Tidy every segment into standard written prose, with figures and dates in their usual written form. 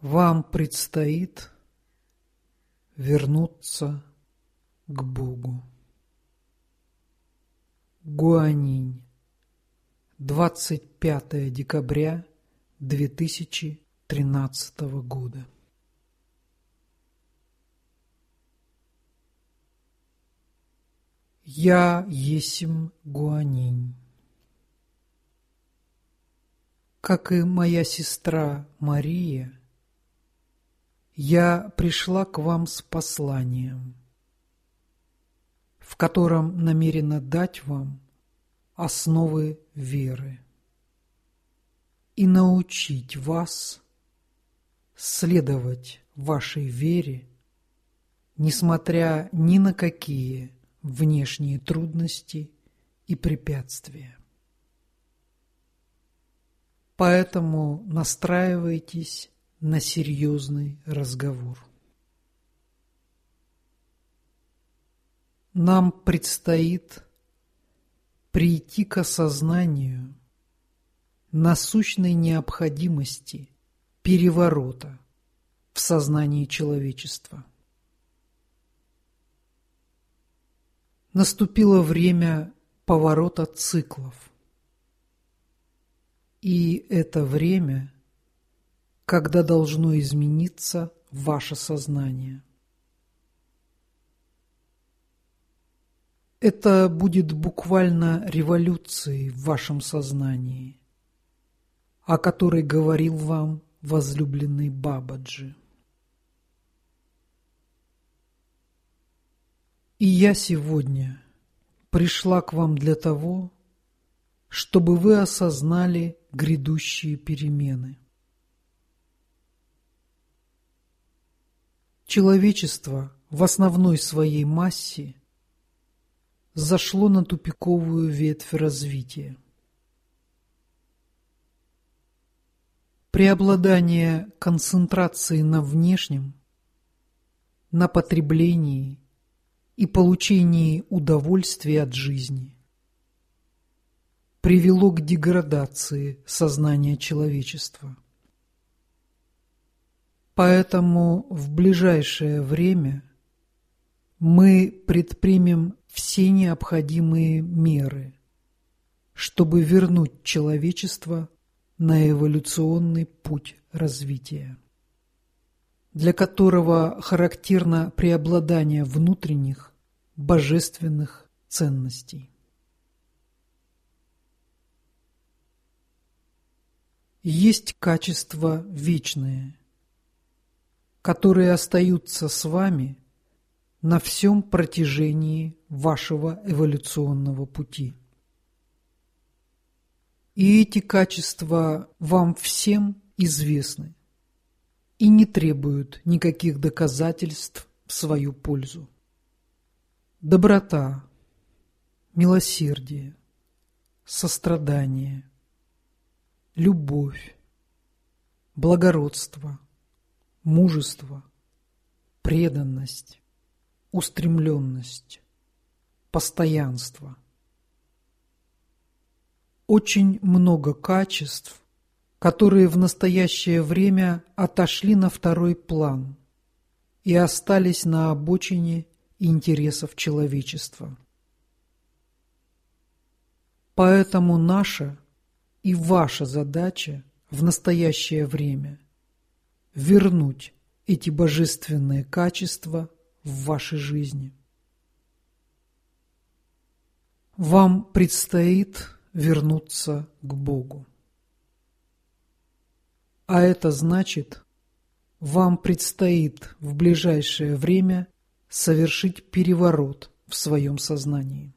Вам предстоит вернуться к Богу. Гуанинь, 25 декабря 2013 года. Я есмь Гуанинь. Как и моя сестра Мария, я пришла к вам с посланием, в котором намерена дать вам основы веры и научить вас следовать вашей вере, несмотря ни на какие внешние трудности и препятствия. Поэтому настраивайтесь на серьезный разговор. Нам предстоит прийти к осознанию насущной необходимости переворота в сознании человечества. Наступило время поворота циклов. И это время, когда должно измениться ваше сознание. Это будет буквально революцией в вашем сознании, о которой говорил вам возлюбленный Бабаджи. И я сегодня пришла к вам для того, чтобы вы осознали грядущие перемены. Человечество в основной своей массе зашло на тупиковую ветвь развития. Преобладание концентрации на внешнем, на потреблении и получении удовольствия от жизни привело к деградации сознания человечества. Поэтому в ближайшее время мы предпримем все необходимые меры, чтобы вернуть человечество на эволюционный путь развития, для которого характерно преобладание внутренних божественных ценностей. Есть качества вечные, которые остаются с вами на всем протяжении вашего эволюционного пути. И эти качества вам всем известны и не требуют никаких доказательств в свою пользу. Доброта, милосердие, сострадание, любовь, благородство, мужество, преданность, устремленность, постоянство. Очень много качеств, которые в настоящее время отошли на второй план и остались на обочине интересов человечества. Поэтому наша и ваша задача в настоящее время – вернуть эти божественные качества в вашей жизни. Вам предстоит вернуться к Богу. А это значит, вам предстоит в ближайшее время совершить переворот в своем сознании.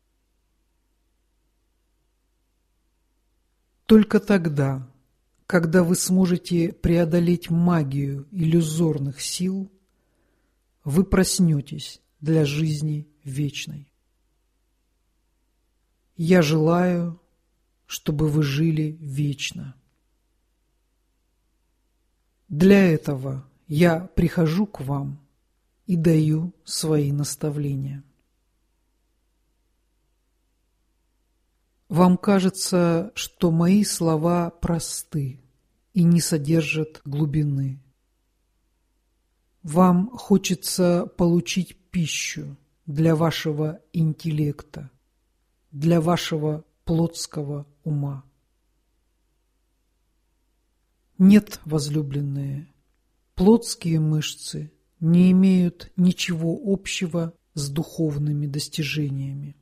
Только тогда, когда вы сможете преодолеть магию иллюзорных сил, вы проснетесь для жизни вечной. Я желаю, чтобы вы жили вечно. Для этого я прихожу к вам и даю свои наставления. Вам кажется, что мои слова просты и не содержат глубины. Вам хочется получить пищу для вашего интеллекта, для вашего плотского ума. Нет, возлюбленные, плотские мышцы не имеют ничего общего с духовными достижениями.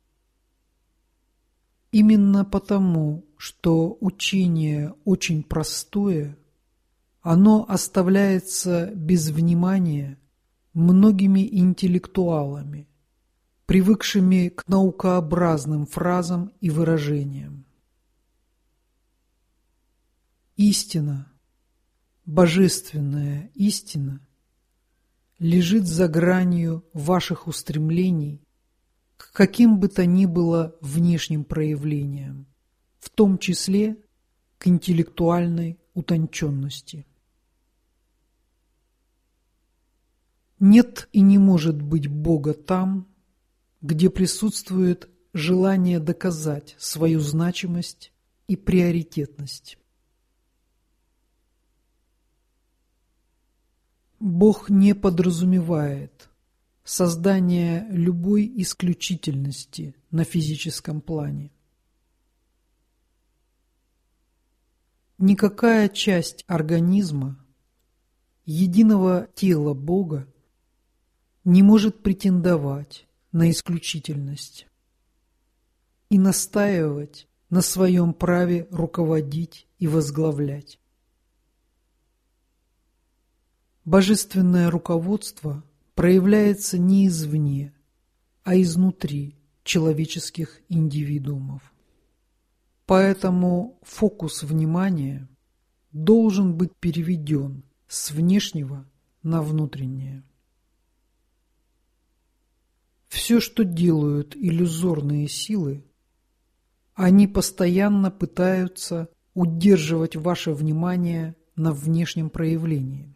Именно потому, что учение очень простое, оно оставляется без внимания многими интеллектуалами, привыкшими к наукообразным фразам и выражениям. Истина, божественная истина, лежит за гранью ваших устремлений к каким бы то ни было внешним проявлениям, в том числе к интеллектуальной утонченности. Нет и не может быть Бога там, где присутствует желание доказать свою значимость и приоритетность. Бог не подразумевает создание любой исключительности на физическом плане. Никакая часть организма, единого тела Бога, не может претендовать на исключительность и настаивать на своем праве руководить и возглавлять. Божественное руководство проявляется не извне, а изнутри человеческих индивидуумов. Поэтому фокус внимания должен быть переведен с внешнего на внутреннее. Все, что делают иллюзорные силы, они постоянно пытаются удерживать ваше внимание на внешнем проявлении.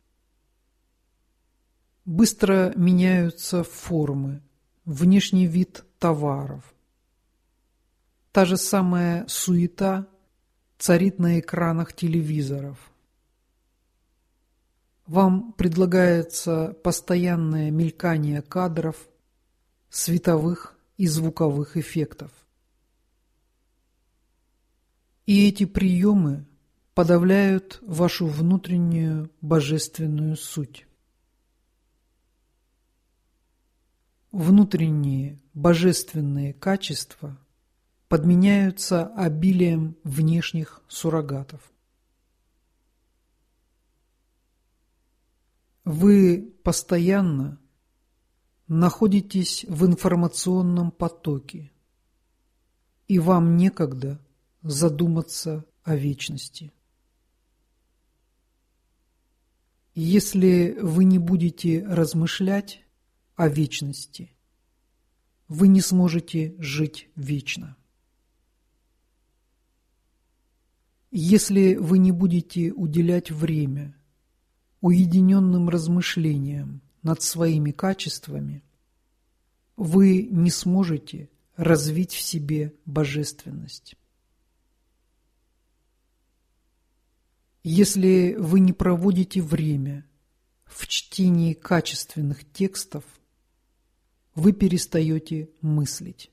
Быстро меняются формы, внешний вид товаров. Та же самая суета царит на экранах телевизоров. Вам предлагается постоянное мелькание кадров, световых и звуковых эффектов. И эти приемы подавляют вашу внутреннюю божественную суть. Внутренние божественные качества подменяются обилием внешних суррогатов. Вы постоянно находитесь в информационном потоке, и вам некогда задуматься о вечности. Если вы не будете размышлять о вечности, вы не сможете жить вечно. Если вы не будете уделять время уединенным размышлениям над своими качествами, вы не сможете развить в себе божественность. Если вы не проводите время в чтении качественных текстов, вы перестаете мыслить.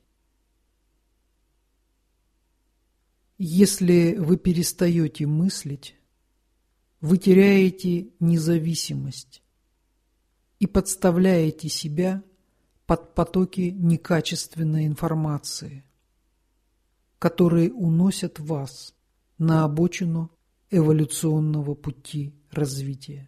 Если вы перестаете мыслить, вы теряете независимость и подставляете себя под потоки некачественной информации, которые уносят вас на обочину эволюционного пути развития.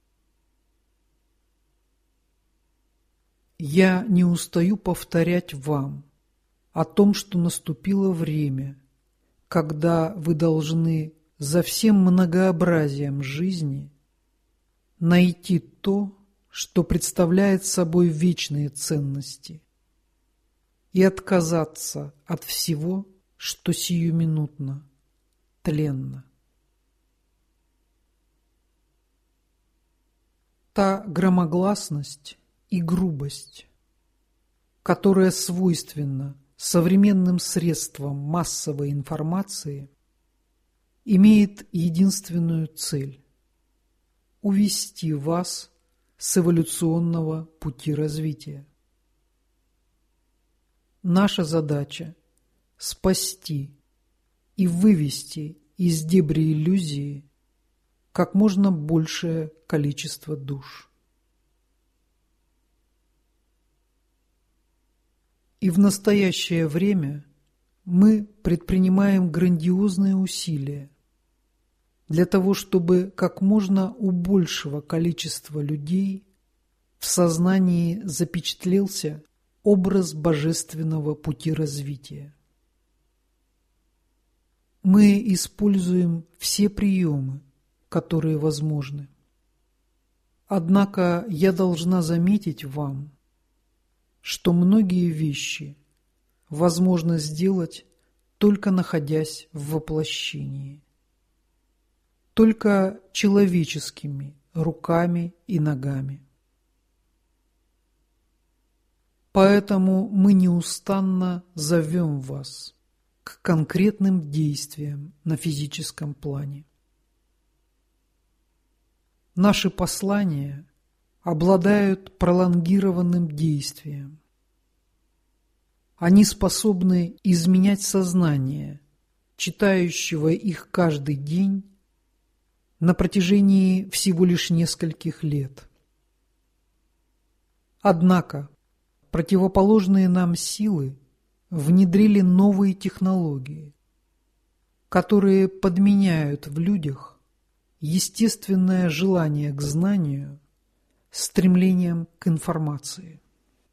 Я не устаю повторять вам о том, что наступило время, когда вы должны за всем многообразием жизни найти то, что представляет собой вечные ценности, и отказаться от всего, что сиюминутно, тленно. Та громогласность и грубость, которая свойственна современным средствам массовой информации, имеет единственную цель – увести вас с эволюционного пути развития. Наша задача – спасти и вывести из дебри иллюзии как можно большее количество душ. И в настоящее время мы предпринимаем грандиозные усилия для того, чтобы как можно у большего количества людей в сознании запечатлелся образ божественного пути развития. Мы используем все приемы, которые возможны. Однако я должна заметить вам, что многие вещи возможно сделать, только находясь в воплощении, только человеческими руками и ногами. Поэтому мы неустанно зовем вас к конкретным действиям на физическом плане. Наши послания обладают пролонгированным действием. Они способны изменять сознание, читающего их каждый день на протяжении всего лишь нескольких лет. Однако противоположные нам силы внедрили новые технологии, которые подменяют в людях естественное желание к знанию стремлением к информации.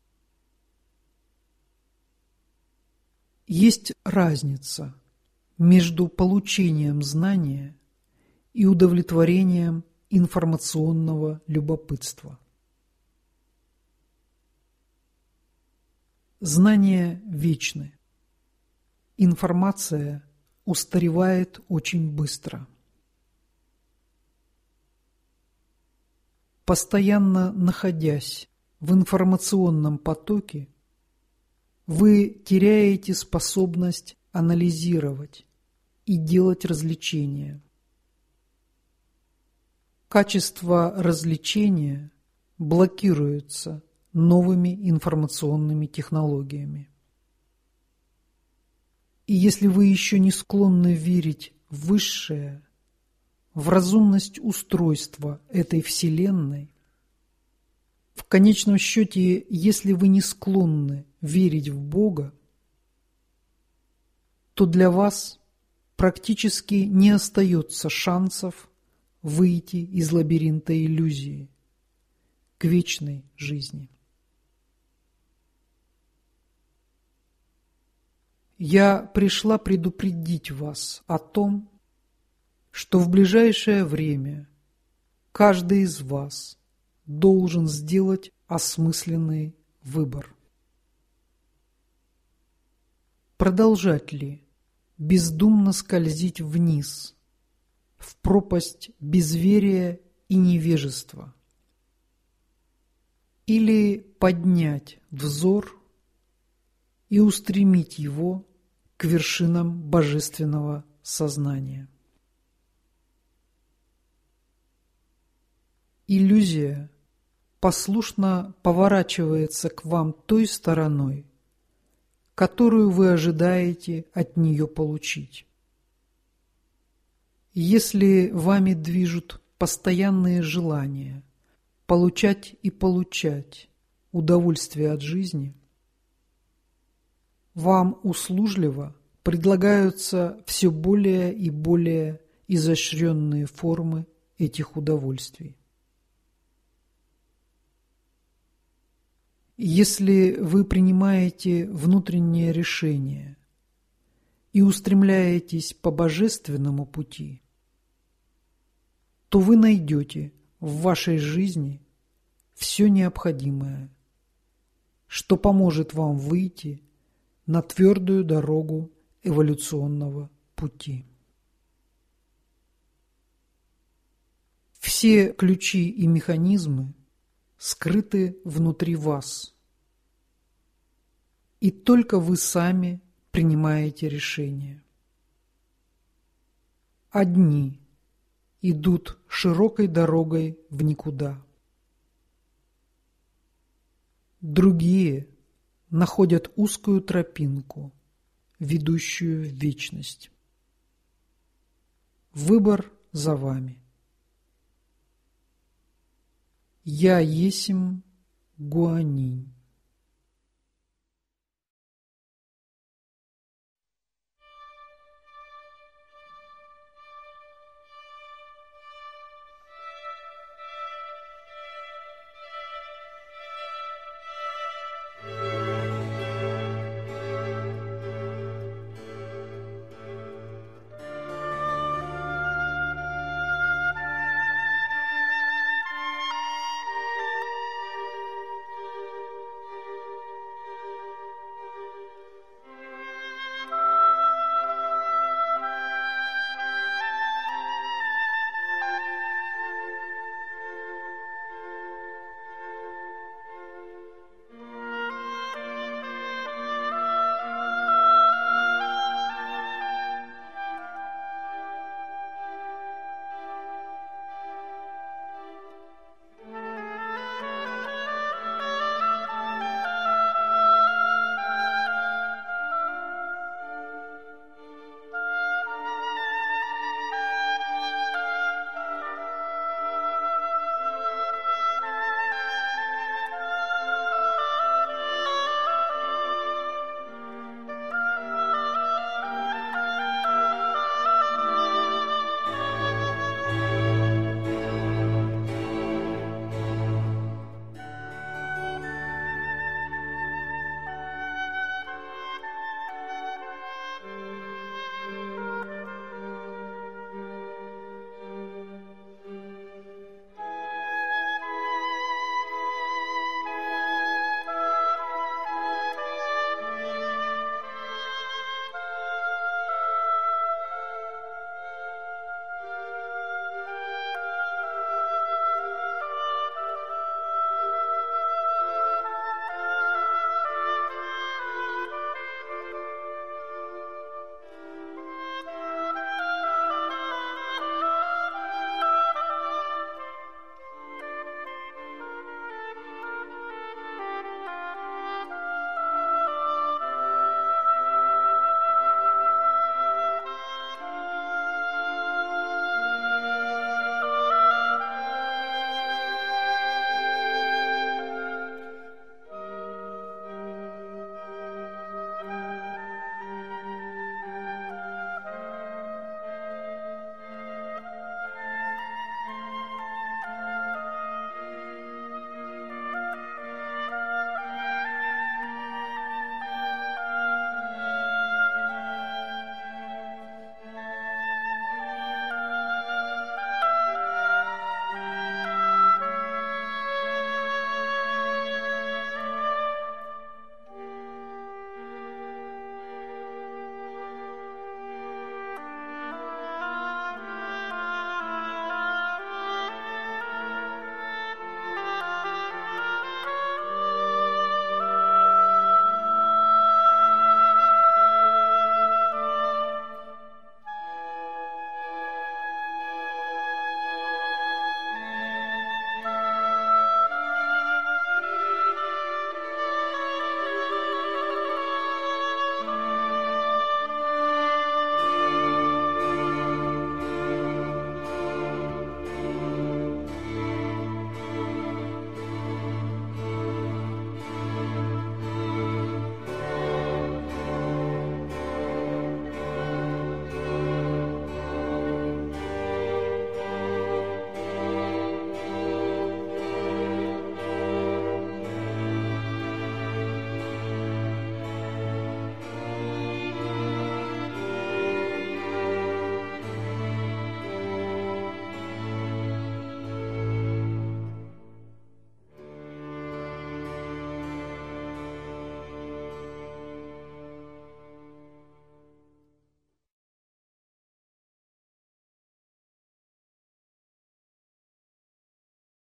Есть разница между получением знания и удовлетворением информационного любопытства. Знания вечны. Информация устаревает очень быстро. Постоянно находясь в информационном потоке, вы теряете способность анализировать и делать развлечения. Качество развлечения блокируется новыми информационными технологиями. И если вы еще не склонны верить в высшее, в разумность устройства этой Вселенной, в конечном счете, если вы не склонны верить в Бога, то для вас практически не остается шансов выйти из лабиринта иллюзии к вечной жизни. Я пришла предупредить вас о том, что в ближайшее время каждый из вас должен сделать осмысленный выбор. Продолжать ли бездумно скользить вниз, в пропасть безверия и невежества? Или поднять взор и устремить его к вершинам божественного сознания? Иллюзия послушно поворачивается к вам той стороной, которую вы ожидаете от нее получить. Если вами движут постоянные желания получать и получать удовольствие от жизни, вам услужливо предлагаются все более и более изощренные формы этих удовольствий. Если вы принимаете внутреннее решение и устремляетесь по божественному пути, то вы найдете в вашей жизни все необходимое, что поможет вам выйти на твердую дорогу эволюционного пути. Все ключи и механизмы скрыты внутри вас, и только вы сами принимаете решение. Одни идут широкой дорогой в никуда, Другие находят узкую тропинку, ведущую в вечность. Выбор за вами. Я есмь Гуанинь.